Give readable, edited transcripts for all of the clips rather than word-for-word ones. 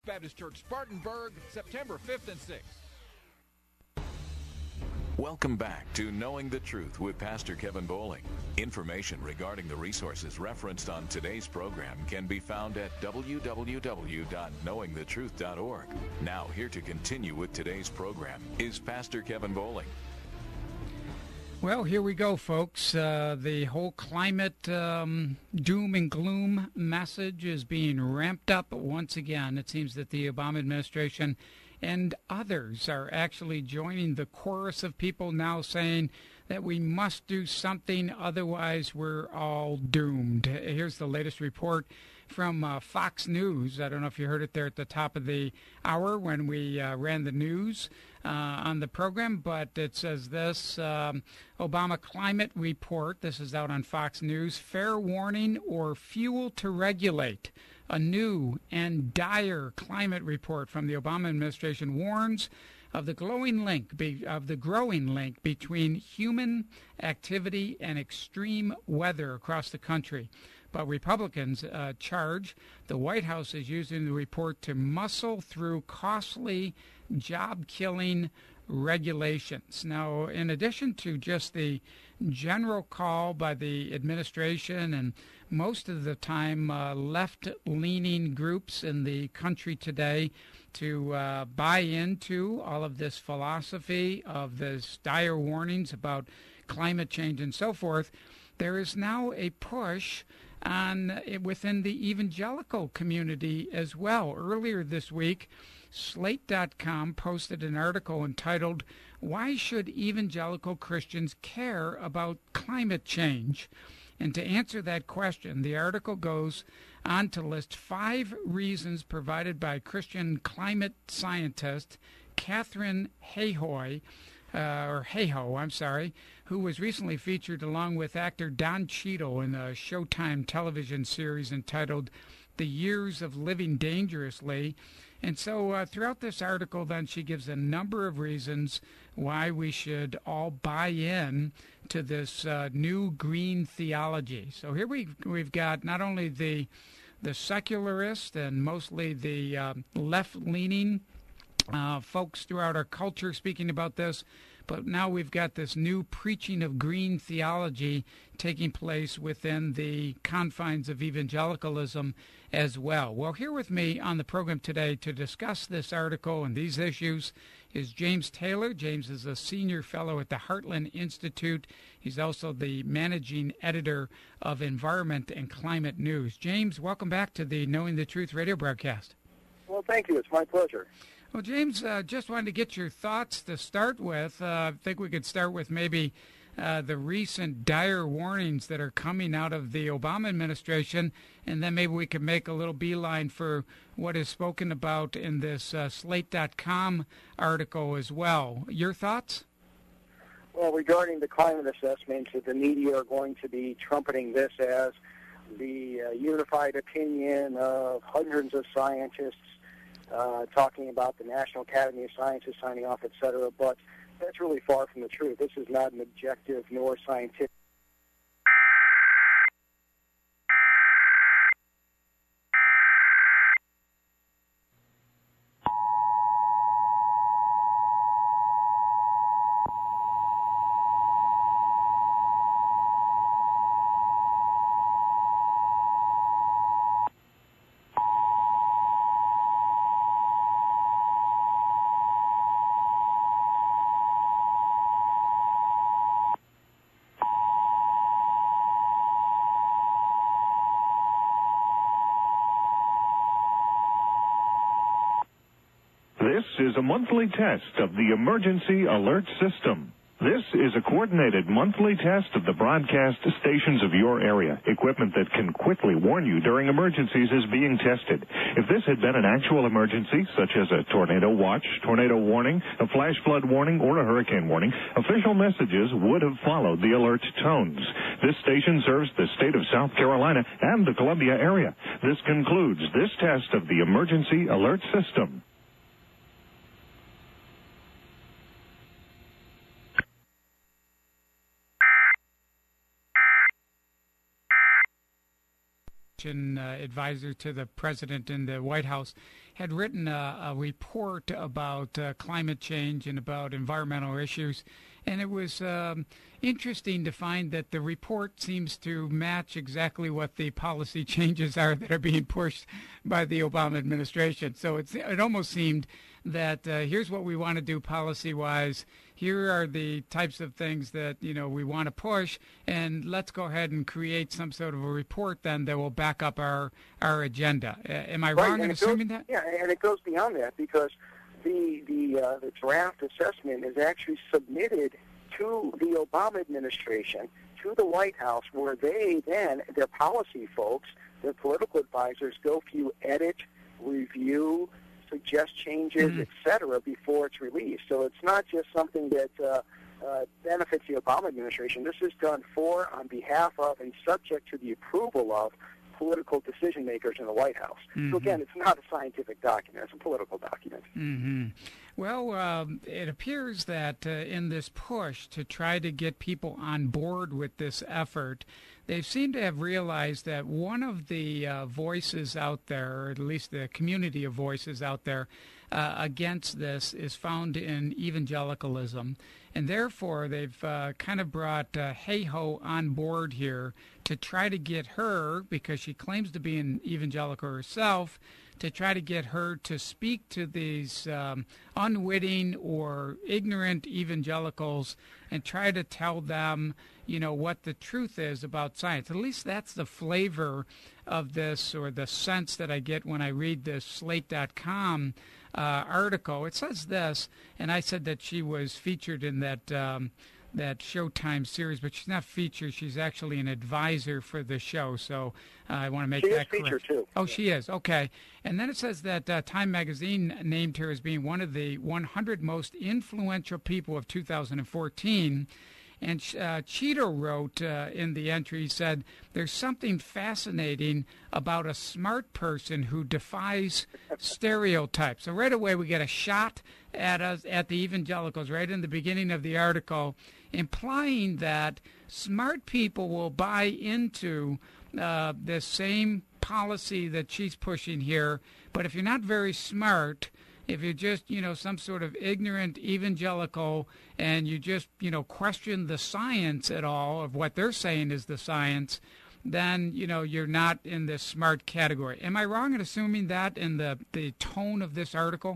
Baptist Church, Spartanburg, September 5th and 6th. Welcome back to Knowing the Truth with Pastor Kevin Bowling. Information regarding the resources referenced on today's program can be found at www.knowingthetruth.org. Now, here to continue with today's program is Pastor Kevin Bowling. Well, here we go, folks. The whole climate doom and gloom message is being ramped up once again. It seems that the Obama administration and others are actually joining the chorus of people now saying that we must do something, otherwise we're all doomed. Here's the latest report from Fox News. I don't know if you heard it there at the top of the hour when we ran the news on the program, but it says this, Obama climate report, this is out on Fox News, fair warning or fuel to regulate. A new and dire climate report from the Obama administration warns of the growing link between human activity and extreme weather across the country. But Republicans charge the White House is using the report to muscle through costly, job-killing regulations. Now, in addition to just the general call by the administration and most of the time left-leaning groups in the country today to buy into all of this philosophy of this dire warnings about climate change and so forth, there is now a push within the evangelical community as well. Earlier this week, Slate.com posted an article entitled, "Why Should Evangelical Christians Care About Climate Change?" And to answer that question, the article goes on to list 5 reasons provided by Christian climate scientist Katharine Hayhoe, who was recently featured along with actor Don Cheadle in a Showtime television series entitled The Years of Living Dangerously. And so throughout this article, then, she gives a number of reasons why we should all buy in to this new green theology. So here we've got not only the secularist and mostly the left-leaning folks throughout our culture speaking about this, but now we've got this new preaching of green theology taking place within the confines of evangelicalism as well. Well, here with me on the program today to discuss this article and these issues is James Taylor. James is a senior fellow at the Heartland Institute. He's also the managing editor of Environment and Climate News. James, welcome back to the Knowing the Truth radio broadcast. Well, thank you. It's my pleasure. Well, James, just wanted to get your thoughts to start with. I think we could start with maybe the recent dire warnings that are coming out of the Obama administration, and then maybe we could make a little beeline for what is spoken about in this Slate.com article as well. Your thoughts? Well, regarding the climate assessments, the media are going to be trumpeting this as the unified opinion of hundreds of scientists talking about the National Academy of Sciences signing off, et cetera, but that's really far from the truth. This is not an objective nor scientific. This is a monthly test of the Emergency Alert System. This is a coordinated monthly test of the broadcast stations of your area. Equipment that can quickly warn you during emergencies is being tested. If this had been an actual emergency, such as a tornado watch, tornado warning, a flash flood warning, or a hurricane warning, official messages would have followed the alert tones. This station serves the state of South Carolina and the Columbia area. This concludes this test of the Emergency Alert System. Advisor to the president in the White House, had written a report about climate change and about environmental issues, and it was interesting to find that the report seems to match exactly what the policy changes are that are being pushed by the Obama administration. So it almost seemed that here's what we want to do policy-wise. Here are the types of things that we want to push, and let's go ahead and create some sort of a report then that will back up our agenda. Am I wrong in assuming that? Yeah, and it goes beyond that because the draft assessment is actually submitted to the Obama administration, to the White House, where they then, their policy folks, their political advisors, go through, edit, review, suggest changes, etc., before it's released. So it's not just something that benefits the Obama administration. This is done for, on behalf of, and subject to the approval of political decision makers in the White House. So again, it's not a scientific document; it's a political document. Well, it appears that in this push to try to get people on board with this effort, they seem to have realized that one of the voices out there, or at least the community of voices out there against this, is found in evangelicalism. And therefore, they've kind of brought Hayhoe on board here to try to get her, because she claims to be an evangelical herself, to try to get her to speak to these unwitting or ignorant evangelicals and try to tell them, what the truth is about science. At least that's the flavor of this, or the sense that I get when I read this Slate.com article. It says this, and I said that she was featured in that Showtime series, but she's not featured. She's actually an advisor for the show, so I want to make that correct. She is featured, too. Oh, she is. Okay. And then it says that Time Magazine named her as being one of the 100 most influential people of 2014. And Cheeto wrote in the entry, he said, there's something fascinating about a smart person who defies stereotypes. So right away we get a shot at us, at the evangelicals right in the beginning of the article, implying that smart people will buy into the same policy that she's pushing here. But if you're not very smart, if you're just, some sort of ignorant evangelical and you just, question the science at all of what they're saying is the science, then, you're not in this smart category. Am I wrong in assuming that in the tone of this article?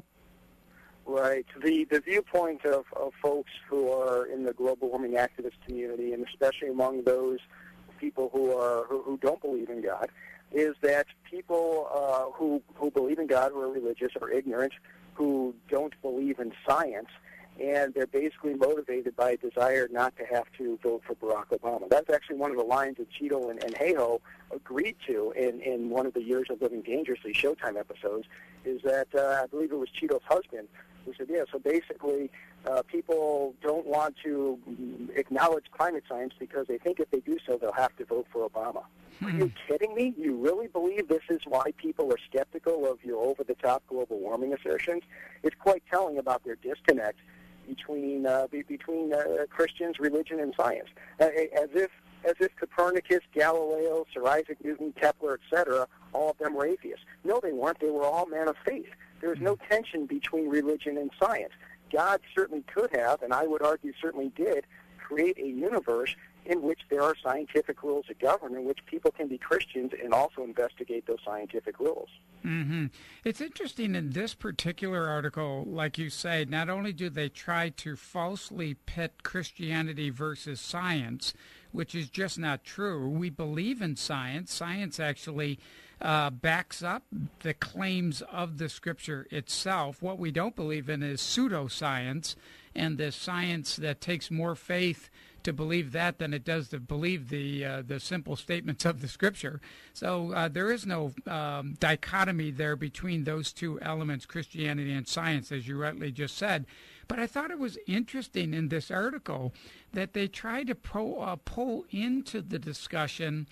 Right. The viewpoint of folks who are in the global warming activist community, and especially among those people who don't believe in God, is that people who believe in God, who are religious or ignorant, who don't believe in science, and they're basically motivated by a desire not to have to vote for Barack Obama. That's actually one of the lines that Cheeto and Hayhoe agreed to in one of the Years of Living Dangerously Showtime episodes, is that I believe it was Cheeto's husband who said, so basically people don't want to acknowledge climate science because they think if they do so, they'll have to vote for Obama. Are you kidding me? You really believe this is why people are skeptical of your over-the-top global warming assertions? It's quite telling about their disconnect between Christians, religion, and science. As if Copernicus, Galileo, Sir Isaac Newton, Kepler, etc., all of them were atheists. No, they weren't. They were all men of faith. There was no tension between religion and science. God certainly could have, and I would argue certainly did, create a universe in which there are scientific rules that govern, in which people can be Christians and also investigate those scientific rules. It's interesting in this particular article, like you say, not only do they try to falsely pit Christianity versus science, which is just not true. We believe in science. Science actually backs up the claims of the Scripture itself. What we don't believe in is pseudoscience, and the science that takes more faith to believe that than it does to believe the simple statements of the Scripture. So there is no dichotomy there between those two elements, Christianity and science, as you rightly just said. But I thought it was interesting in this article that they tried to pull into the discussion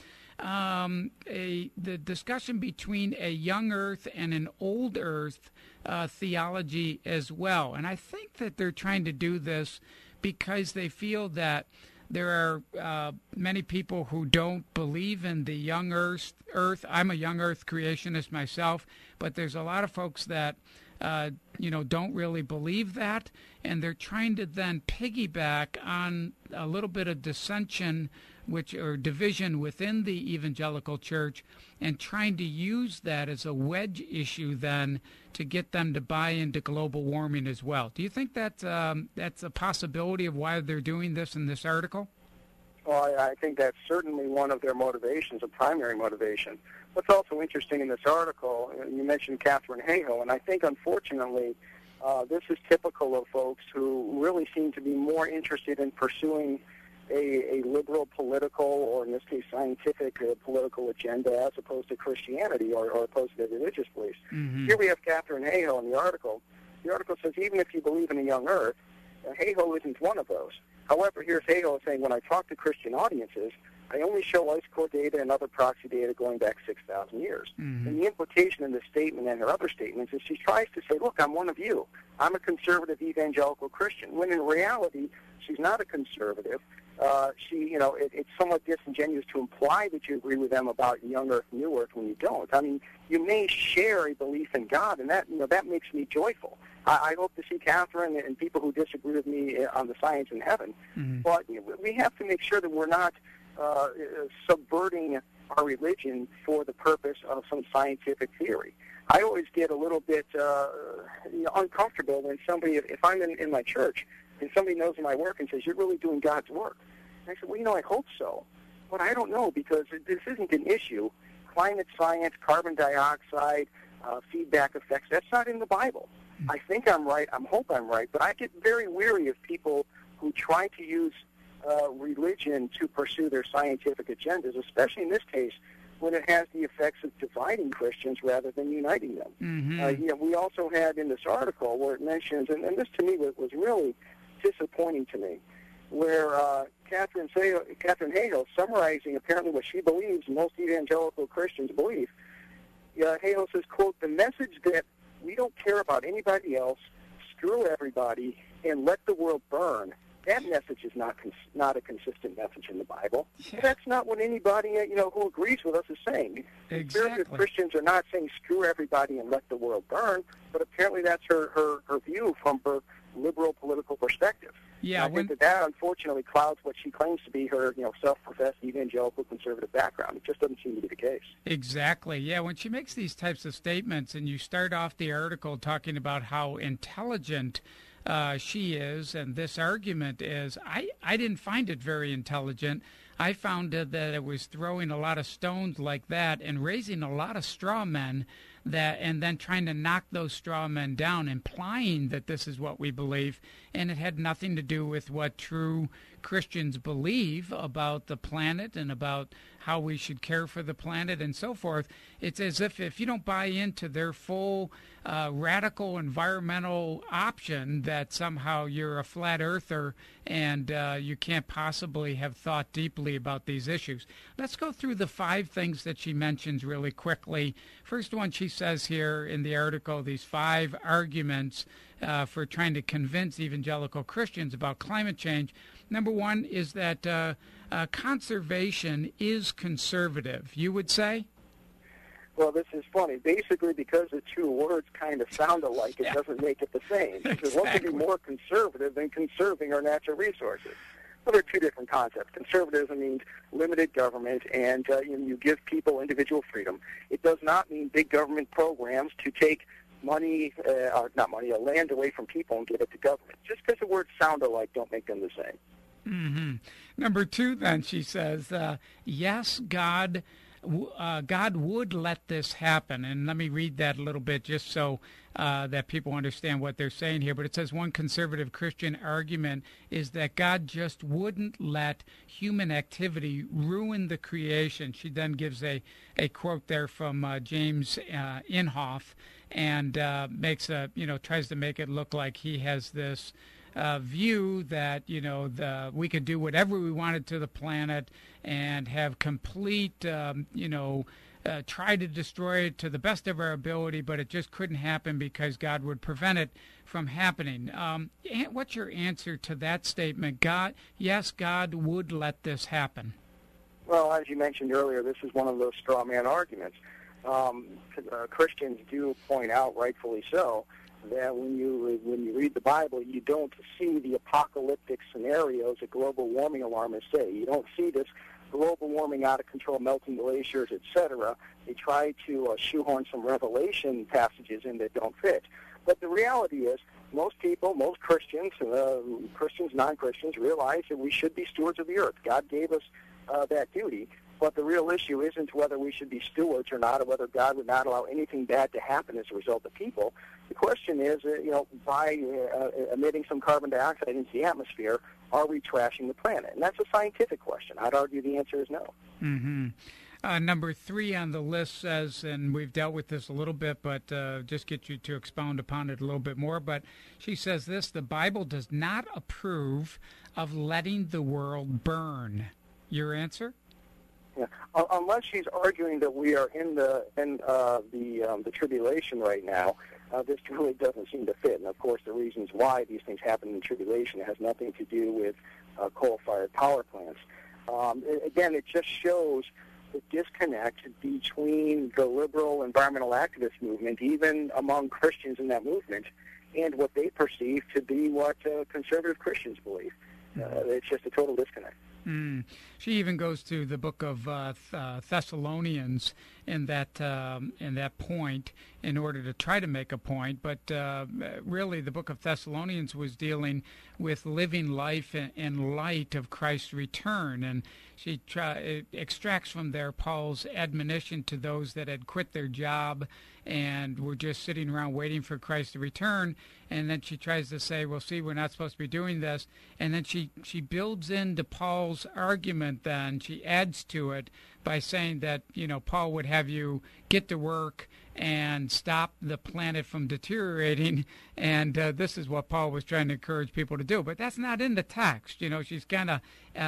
the discussion between a young earth and an old earth theology as well. And I think that they're trying to do this because they feel that there are many people who don't believe in the young Earth. I'm a young Earth creationist myself, but there's a lot of folks that don't really believe that, and they're trying to then piggyback on a little bit of dissension, or division within the evangelical church, and trying to use that as a wedge issue then to get them to buy into global warming as well. Do you think that's a possibility of why they're doing this in this article? Well, I think that's certainly one of their motivations, a primary motivation. What's also interesting in this article, you mentioned Katharine Hayhoe, and I think, unfortunately, this is typical of folks who really seem to be more interested in pursuing a liberal political, or in this case scientific political agenda, as opposed to Christianity or opposed to their religious beliefs. Mm-hmm. Here we have Katharine Hayhoe in the article. The article says even if you believe in a young Earth, Hayhoe isn't one of those. However, here's Hayhoe saying, when I talk to Christian audiences, I only show ice core data and other proxy data going back 6,000 years. Mm-hmm. And the implication in this statement and her other statements is she tries to say, look, I'm one of you. I'm a conservative evangelical Christian, when in reality, she's not a conservative. It's somewhat disingenuous to imply that you agree with them about young Earth, new Earth when you don't. I mean, you may share a belief in God, and that makes me joyful. I hope to see Katharine and people who disagree with me on the science in heaven. Mm-hmm. But we have to make sure that we're not subverting our religion for the purpose of some scientific theory. I always get a little bit uncomfortable when somebody, if I'm in my church, and somebody knows my work and says, you're really doing God's work. And I said, well, I hope so. But I don't know, because this isn't an issue. Climate science, carbon dioxide, feedback effects, that's not in the Bible. I think I'm right. I hope I'm right. But I get very weary of people who try to use religion to pursue their scientific agendas, especially in this case when it has the effects of dividing Christians rather than uniting them. Mm-hmm. We also had in this article where it mentions, and this to me was really disappointing to me, where Katharine Hayhoe, summarizing apparently what she believes most evangelical Christians believe, Hayhoe says, quote, the message that we don't care about anybody else, screw everybody, and let the world burn, that message is not a consistent message in the Bible. Yeah. That's not what anybody who agrees with us is saying. Exactly. Conservative Christians are not saying screw everybody and let the world burn, but apparently that's her view from her liberal political perspective. Yeah, and I think that unfortunately clouds what she claims to be her self-professed evangelical conservative background. It just doesn't seem to be the case. Exactly. Yeah, when she makes these types of statements, and you start off the article talking about how intelligent she is, and this argument is, I didn't find it very intelligent. I found that it was throwing a lot of stones like that and raising a lot of straw men, and then trying to knock those straw men down, implying that this is what we believe, and it had nothing to do with what true Christians believe about the planet and about how we should care for the planet and so forth. It's as if you don't buy into their full radical environmental option, that somehow you're a flat earther and you can't possibly have thought deeply about these issues. Let's go through the 5 things that she mentions really quickly. First one, she says here in the article, these 5 arguments for trying to convince evangelical Christians about climate change. Number 1 is that conservation is conservative, you would say? Well, this is funny. Basically, because the two words kind of sound alike, it doesn't make it the same. Because one can be more conservative than conserving our natural resources. Well, they're two different concepts. Conservatism means limited government, and you give people individual freedom. It does not mean big government programs to take land away from people and give it to government. Just because the words sound alike don't make them the same. Mm-hmm. Number 2, then, she says, yes, God would let this happen. And let me read that a little bit just so that people understand what they're saying here. But it says one conservative Christian argument is that God just wouldn't let human activity ruin the creation. She then gives a quote there from James Inhofe, and tries to make it look like he has this view that we could do whatever we wanted to the planet and have complete try to destroy it to the best of our ability, but it just couldn't happen because God would prevent it from happening. What's your answer to that statement? Yes, God would let this happen. Well, as you mentioned earlier, this is one of those straw man arguments. Christians do point out, rightfully so, that when you read the Bible, you don't see the apocalyptic scenarios that global warming alarmists say. You don't see this global warming, out of control, melting glaciers, etc. They try to shoehorn some Revelation passages in that don't fit. But the reality is, most people, most Christians, Christians, non-Christians, realize that we should be stewards of the earth. God gave us that duty. But the real issue isn't whether we should be stewards or not, or whether God would not allow anything bad to happen as a result of people. The question is, by emitting some carbon dioxide into the atmosphere, are we trashing the planet? And that's a scientific question. I'd argue the answer is no. Mm-hmm. Number 3 on the list says, and we've dealt with this a little bit, but just get you to expound upon it a little bit more, but she says this: the Bible does not approve of letting the world burn. Your answer? Yeah. Unless she's arguing that we are in the tribulation right now, this really doesn't seem to fit. And of course, the reasons why these things happen in tribulation has nothing to do with coal-fired power plants. Again, it just shows the disconnect between the liberal environmental activist movement, even among Christians in that movement, and what they perceive to be what conservative Christians believe. It's just a total disconnect. She even goes to the book of Thessalonians in that point in order to try to make a point. But really, the book of Thessalonians was dealing with living life in light of Christ's return, and she extracts from there Paul's admonition to those that had quit their job and were just sitting around waiting for Christ to return. And then she tries to say, well, see, we're not supposed to be doing this. And then she builds into Paul's argument then. She adds to it by saying that, Paul would have you get to work and stop the planet from deteriorating. And this is what Paul was trying to encourage people to do. But that's not in the text. She's kind of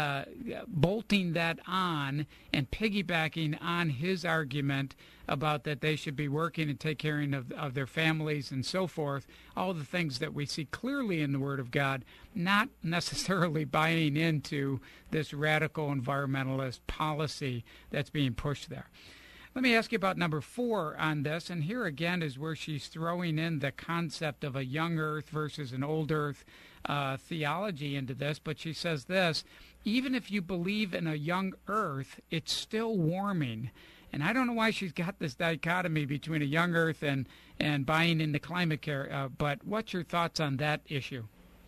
bolting that on and piggybacking on his argument about that they should be working and take care of their families and so forth, all the things that we see clearly in the Word of God, not necessarily buying into this radical environmentalist policy that's being pushed there. Let me ask you about number 4 on this, and here again is where she's throwing in the concept of a young earth versus an old earth theology into this, but she says this: even if you believe in a young earth, it's still warming. And I don't know why she's got this dichotomy between a young earth and buying into climate care, but what's your thoughts on that issue?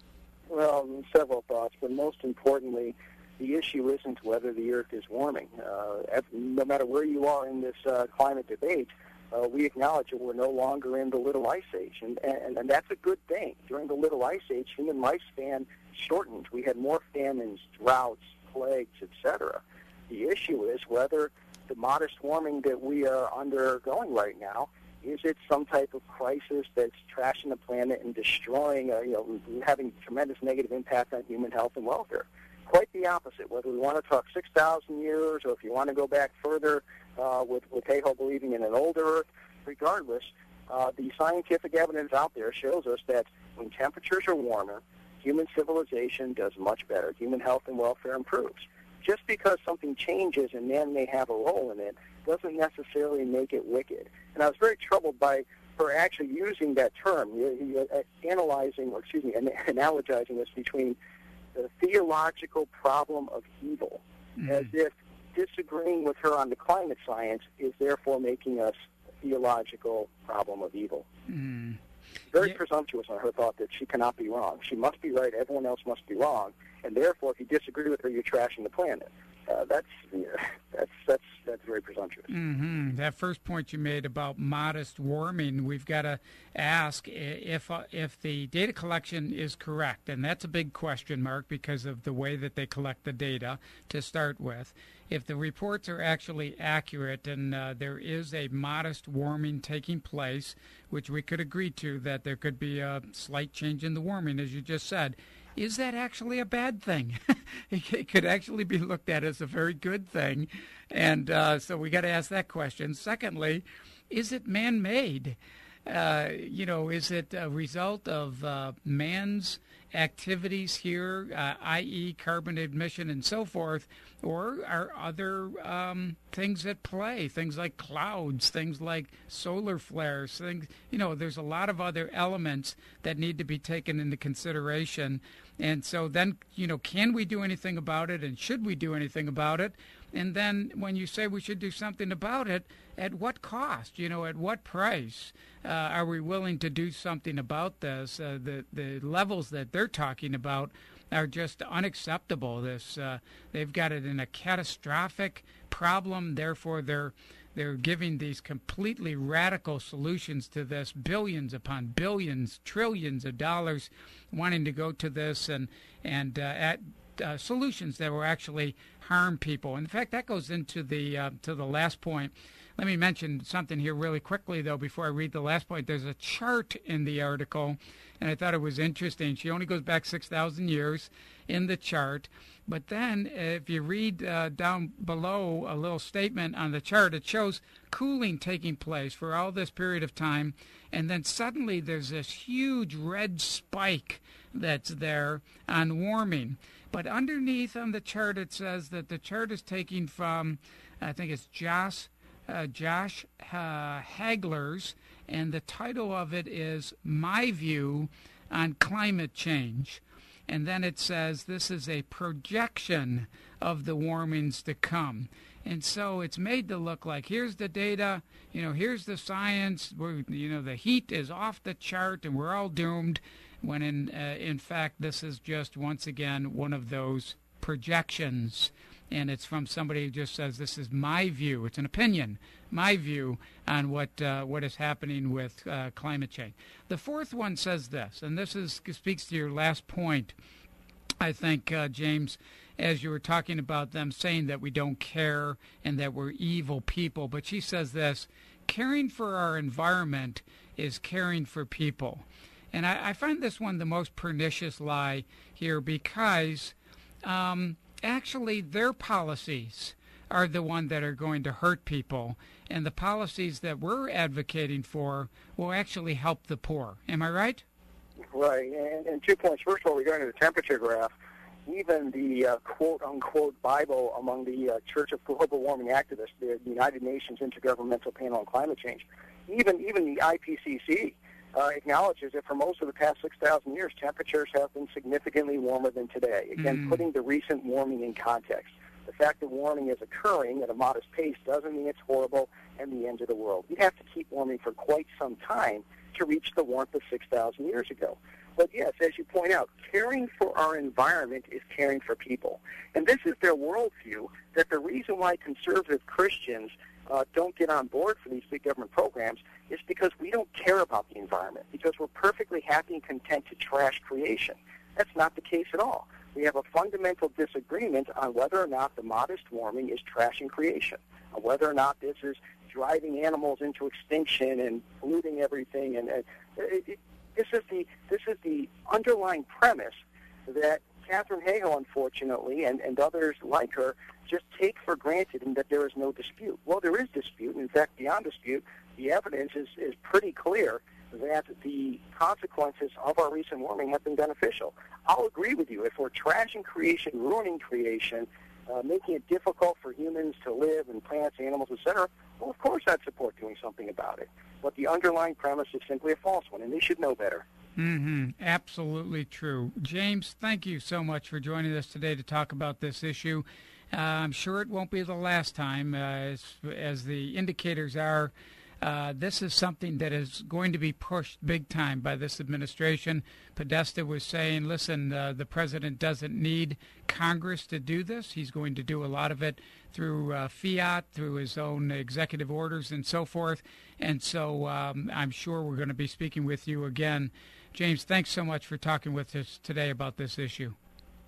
Well, several thoughts, but most importantly, the issue isn't whether the earth is warming. No matter where you are in this climate debate, we acknowledge that we're no longer in the Little Ice Age, and that's a good thing. During the Little Ice Age, human lifespan shortened. We had more famines, droughts, plagues, etc. The issue is whether the modest warming that we are undergoing right now, is it some type of crisis that's trashing the planet and destroying, having tremendous negative impact on human health and welfare? Quite the opposite. Whether we want to talk 6,000 years or if you want to go back further with Tejo believing in an older Earth, regardless, the scientific evidence out there shows us that when temperatures are warmer, human civilization does much better. Human health and welfare improves. Just because something changes and man may have a role in it doesn't necessarily make it wicked. And I was very troubled by her actually using that term, analogizing this between the theological problem of evil, as if disagreeing with her on the climate science is therefore making us a theological problem of evil. Very presumptuous on her thought that she cannot be wrong. She must be right, everyone else must be wrong, and therefore if you disagree with her, you're trashing the planet. That's very presumptuous. That first point you made about modest warming, we've got to ask if the data collection is correct, and that's a big question mark because of the way that they collect the data to start with. if the reports are actually accurate and there is a modest warming taking place, which we could agree to, that there could be a slight change in the warming, as you just said, is that actually a bad thing? It could actually be looked at as a very good thing. And so we got to ask that question. Secondly, is it man-made? Is it a result of man's activities here, i.e. carbon emission and so forth, or are other things at play, things like clouds, things like solar flares, there's a lot of other elements that need to be taken into consideration. And so then, can we do anything about it, and should we do anything about it? And then when you say we should do something about it, at what cost? At what price are we willing to do something about this? The levels that they're talking about are just unacceptable. They've got it in a catastrophic problem. Therefore, they're giving these completely radical solutions to this, billions upon billions, trillions of dollars, wanting to go to this and at solutions that will actually harm people. In fact, that goes into to the last point. Let me mention something here really quickly, though, before I read the last point. There's a chart in the article, and I thought it was interesting. She only goes back 6,000 years in the chart. But then if you read down below a little statement on the chart, it shows cooling taking place for all this period of time. And then suddenly there's this huge red spike that's there on warming. But underneath on the chart, it says that the chart is taking from, I think it's Josh Hagler's, and the title of it is My View on Climate Change. And then it says this is a projection of the warmings to come. And so it's made to look like here's the data, here's the science, the heat is off the chart and we're all doomed, when in fact this is just once again one of those projections. And it's from somebody who just says, this is my view. It's an opinion, my view on what is happening with climate change. The fourth one says this, and this speaks to your last point, I think, James, as you were talking about them saying that we don't care and that we're evil people. But she says this, caring for our environment is caring for people. And I find this one the most pernicious lie here because actually their policies are the one that are going to hurt people, and the policies that we're advocating for will actually help the poor. Am I right? Right. And 2 points. First of all, regarding the temperature graph, even the quote-unquote Bible among the Church of Global Warming Activists, the United Nations Intergovernmental Panel on Climate Change, even the IPCC acknowledges that for most of the past 6,000 years, temperatures have been significantly warmer than today. Again, putting the recent warming in context. The fact that warming is occurring at a modest pace doesn't mean it's horrible and the end of the world. You'd have to keep warming for quite some time to reach the warmth of 6,000 years ago. But yes, as you point out, caring for our environment is caring for people. And this is their worldview, that the reason why conservative Christians don't get on board for these big government programs is because we don't care about the environment, because we're perfectly happy and content to trash creation. That's not the case at all. We have a fundamental disagreement on whether or not the modest warming is trashing creation, on whether or not this is driving animals into extinction and polluting everything. And this is the underlying premise that Katharine Hayhoe, unfortunately, and others like her, just take for granted and that there is no dispute. Well, there is dispute. In fact, beyond dispute, the evidence is pretty clear that the consequences of our recent warming have been beneficial. I'll agree with you. If we're trashing creation, ruining creation, making it difficult for humans to live and plants, animals, etc., well, of course I'd support doing something about it. But the underlying premise is simply a false one, and they should know better. Absolutely true. James, thank you so much for joining us today to talk about this issue. I'm sure it won't be the last time, as the indicators are. This is something that is going to be pushed big time by this administration. Podesta was saying, listen, the president doesn't need Congress to do this. He's going to do a lot of it through fiat, through his own executive orders and so forth. And so I'm sure we're going to be speaking with you again. James, thanks so much for talking with us today about this issue.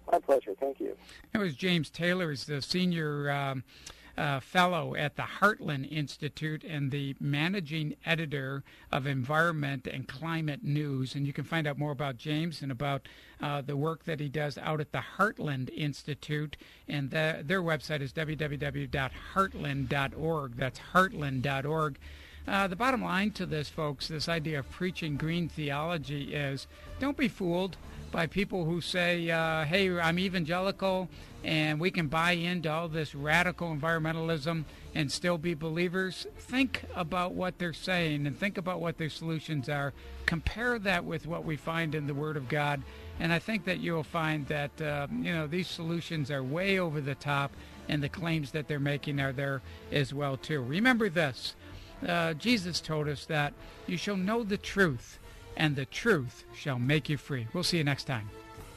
My pleasure. Thank you. It was James Taylor, is the senior fellow at the Heartland Institute and the managing editor of Environment and Climate News. And you can find out more about James and about the work that he does out at the Heartland Institute. And their website is www.heartland.org. That's heartland.org. The bottom line to this, folks, this idea of preaching green theology is don't be fooled by people who say, hey, I'm evangelical and we can buy into all this radical environmentalism and still be believers. Think about what they're saying and think about what their solutions are. Compare that with what we find in the Word of God. And I think that you'll find that, these solutions are way over the top, and the claims that they're making are there as well, too. Remember this. Jesus told us that you shall know the truth, and the truth shall make you free. We'll see you next time.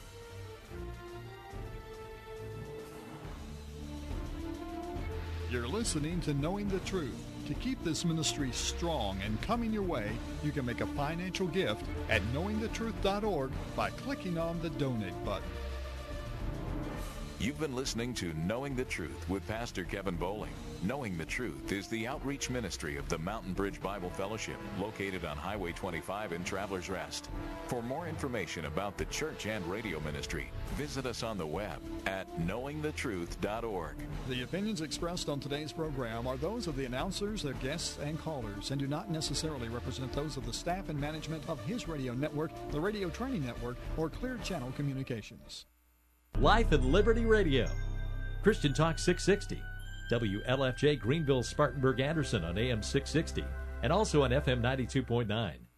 You're listening to Knowing the Truth. To keep this ministry strong and coming your way, you can make a financial gift at knowingthetruth.org by clicking on the donate button. You've been listening to Knowing the Truth with Pastor Kevin Bowling. Knowing the Truth is the outreach ministry of the Mountain Bridge Bible Fellowship, located on Highway 25 in Travelers Rest. For more information about the church and radio ministry, visit us on the web at knowingthetruth.org. The opinions expressed on today's program are those of the announcers, their guests, and callers, and do not necessarily represent those of the staff and management of His Radio Network, the Radio Training Network, or Clear Channel Communications. Life and Liberty Radio, Christian Talk 660, WLFJ Greenville, Spartanburg, Anderson on AM 660, and also on FM 92.9.